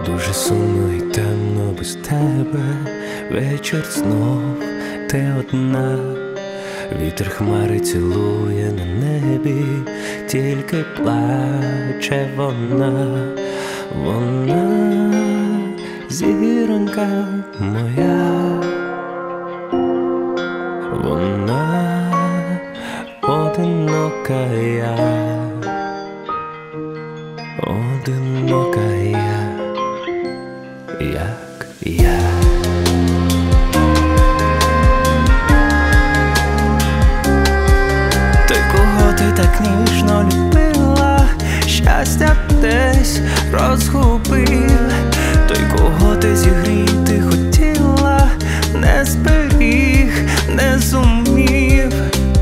Дуже сумно і темно без тебе. Вечір знов ти одна. Вітер хмари цілує на небі, тільки плаче вона. Вона зіронька моя. Вона одинока я. Одинока я, як я. Той, кого ти так ніжно любила, щастя десь розгубив. Той, кого ти зігріти хотіла, не зберіг, не зумів.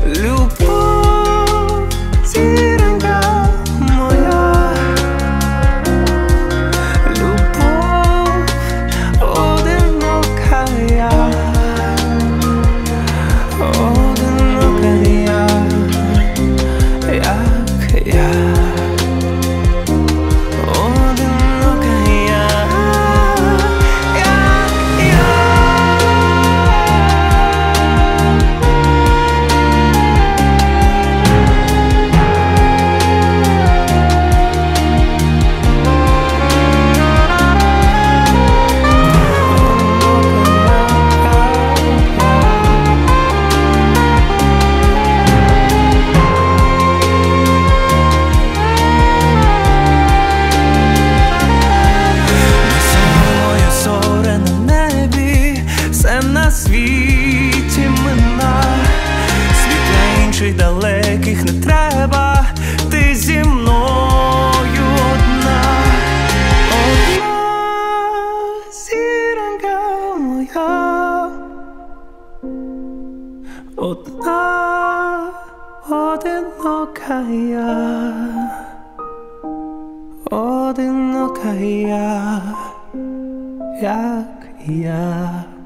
Любов, зіронька моя. Любов, одинока я. Одинока я, як я. На світі мина, світла інших далеких не треба, ти зі мною одна. Одна зіронька моя. Одна одинока я. Одинока я, як я.